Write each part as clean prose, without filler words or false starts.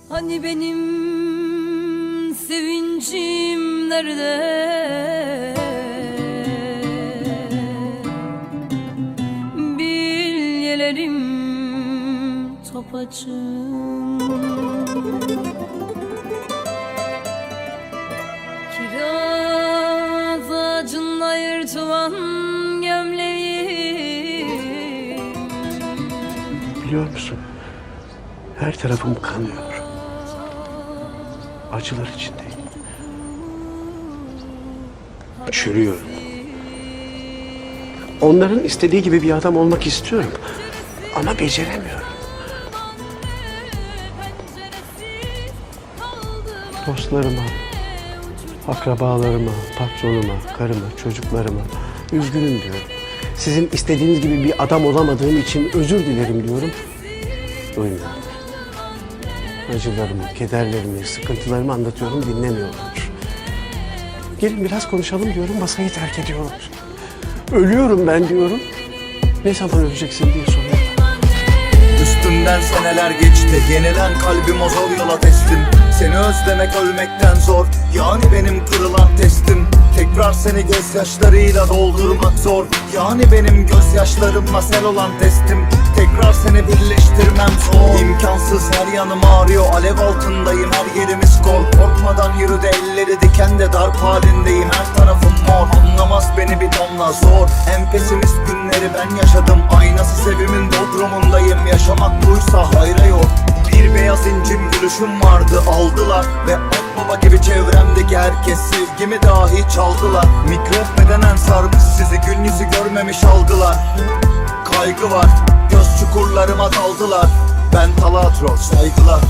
Hani benim sevincim nerede? Bilyelerim topaçım, kiraz ağacında yırtılan gömleğim. Biliyor musun? Her tarafım kanıyor. Acılar içindeyim. Çürüyorum. Onların istediği gibi bir adam olmak istiyorum. Ama beceremiyorum. Dostlarıma, akrabalarıma, patronuma, karıma, çocuklarıma üzgünüm diyorum. Sizin istediğiniz gibi bir adam olamadığım için özür dilerim diyorum. Duymuyorlar. Acılarımı, kederlerimi, sıkıntılarımı anlatıyorum, dinlemiyorlar. Gelin biraz konuşalım diyorum, masayı terk ediyorlar. Ölüyorum ben diyorum. Ne zaman öleceksin diye soruyorlar. Üstünden seneler geçti, yenilen kalbim o zor yola teslim. Seni özlemek ölmekten zor, yani benim kırılan testim. Tekrar seni gözyaşlarıyla doldurmak zor, yani benim gözyaşlarımla sel olan testim. Tekrar seni birleştirmem zor, imkansız, her yanım ağrıyor, alev altındayım, her yerimiz kol. Korkmadan yürü de elleri diken de darp halindeyim, her tarafım mor. Anlamaz beni bir damla zor, en pesimist günleri ben yaşadım. Aynası sevimin bodrumundayım, yaşamak buysa hayra yok. Bir beyaz incim gülüşüm vardı, aldılar ve akbaba gibi çevremdeki herkes sevgimi dahi çaldılar. Mikrop bedenen sarmış sizi, gün yüzü görmemiş algılar. Kaygı var, göz çukurlarıma daldılar. Ben talatro, saygılar.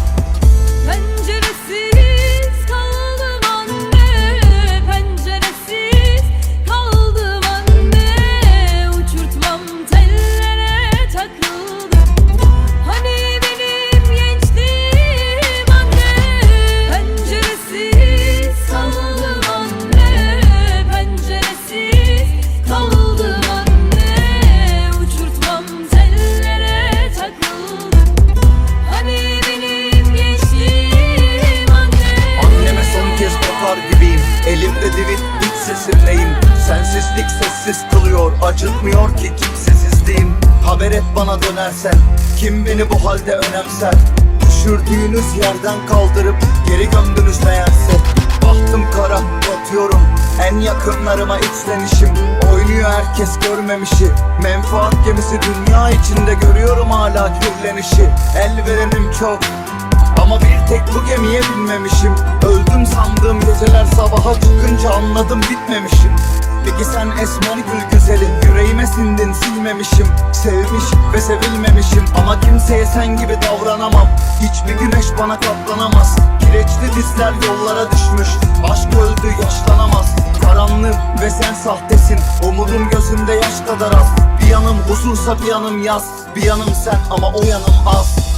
Penceresiz kaldım anne, penceresiz kaldım anne. Uçurtmam tellere takıldı. Hani benim gençliğim anne. Penceresiz kaldım anne, penceresiz kaldım anne. Uçurtmam tellere takıldı. Hani benim gençliğim anne. Anneme son kez bakar gibiyim, elimde divit, iç sesimleyim. Sensizlik sessiz kılıyor, acıtmıyor ki kimsesizliğim. Haber et bana dönersen, kim beni bu halde önemser? Düşürdüğünüz yerden kaldırıp geri gömdünüz meğerse. Bahtım kara, batıyorum, en yakınlarıma içlenişim. Oynuyor herkes görmemişi, menfaat gemisi dünya içinde. Görüyorum hala kirlenişi, el verenim çok, ama bir tek bu gemiye binmemişim. Öldüm sandığım geceler sabaha çıkınca anladım bitmemişim. Peki sen esmer gül güzeli, yüreğime sindin silmemişim. Sevmiş ve sevilmemişim, ama kimseye sen gibi davranamam. Hiçbir güneş bana katlanamaz. Kireçli dizler yollara düşmüş, aşk öldü yaşlanamaz. Karanlık ve sen sahtesin, umudum gözümde yaş kadar az. Bir yanım huzursa bir yanım yaz, bir yanım sen ama o yanım az.